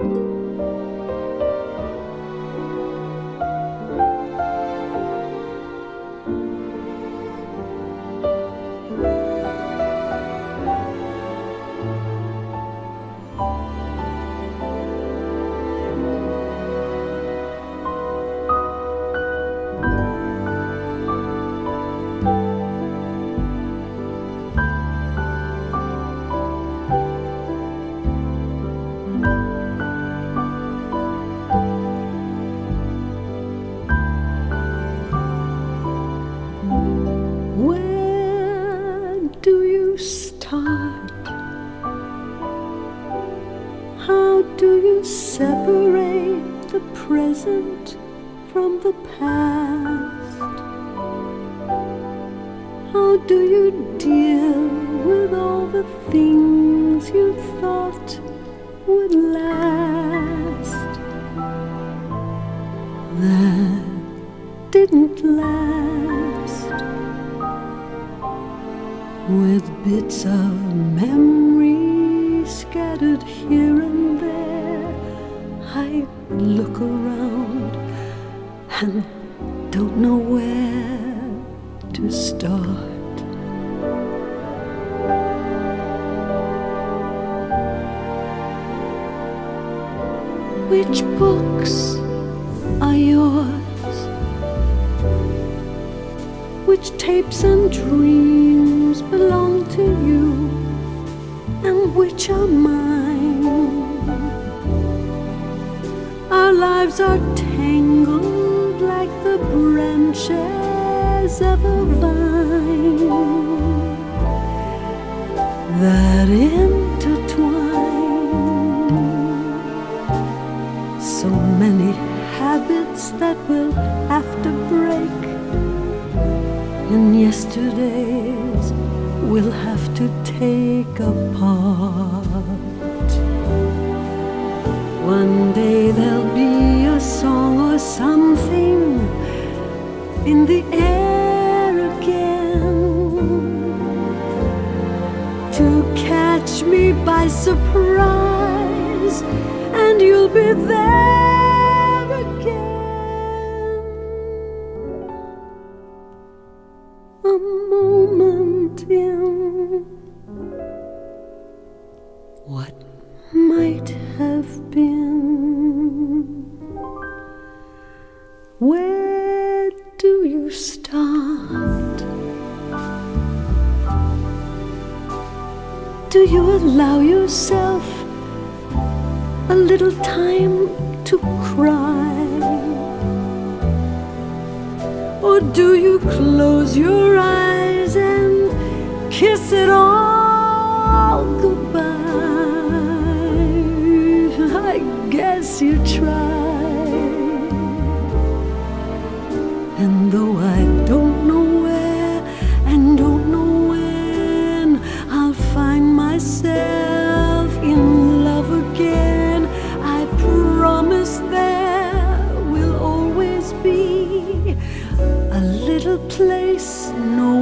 Where do you start? How do you separate the present from the past? How do you deal with all the things you thought would last that didn't last? With bits of memory scattered here and there, I look around and don't know where to start. Which books are yours? Which tapes and dreams belong to you, and which are mine? Our lives are tangled like the branches of a vine that intertwine. So many habits that we'll have to break, and yesterdays we'll have to take apart. One day there'll be a song or something in the air again to catch me by surprise, and you'll be there again. A moment in what might have been. Where do you start? Do you allow yourself a little time to cry? Or do you close your eyes and kiss it all goodbye? I guess you try. And though I don't know where and don't know when I'll find myself in love again, I promise there will always be a little place no